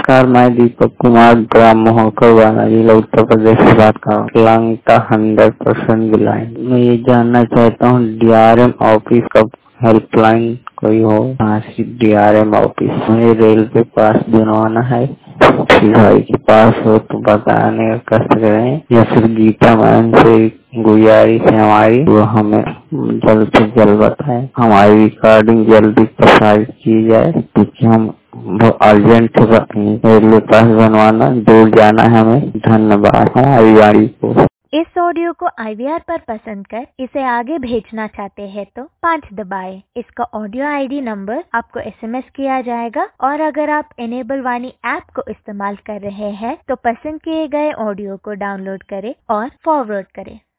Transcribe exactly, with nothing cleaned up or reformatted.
नमस्कार, मैं दीपक कुमार ग्राम मोहकर वाला जिला उत्तर प्रदेश से बात कर रहा हूँ। Lanka hundred percent blind. मैं ये जानना चाहता हूँ डीआरएम ऑफिस का हेल्पलाइन कोई हो, झांसी डीआरएम ऑफिस। मुझे रेलवे पास बनवाना है, भाई के पास हो तो बताने का कष्ट करें, या फिर गीता मैम से गुजारिश है हमारी, वो हमें जल्द से जल्द बताएं, हमारी रिकॉर्डिंग जल्दी प्रसारित की जाए, क्योंकि हम वो अर्जेंट रेलवे पास बनवाना, दूर जाना है हमें। धन्यवाद हमारी गाड़ी को। इस ऑडियो को आईवीआर पर पसंद कर इसे आगे भेजना चाहते हैं तो पाँच दबाएं। इसका ऑडियो आईडी नंबर आपको एसएमएस किया जाएगा, और अगर आप इनेबल वाणी ऐप को इस्तेमाल कर रहे हैं तो पसंद किए गए ऑडियो को डाउनलोड करें और फॉरवर्ड करें।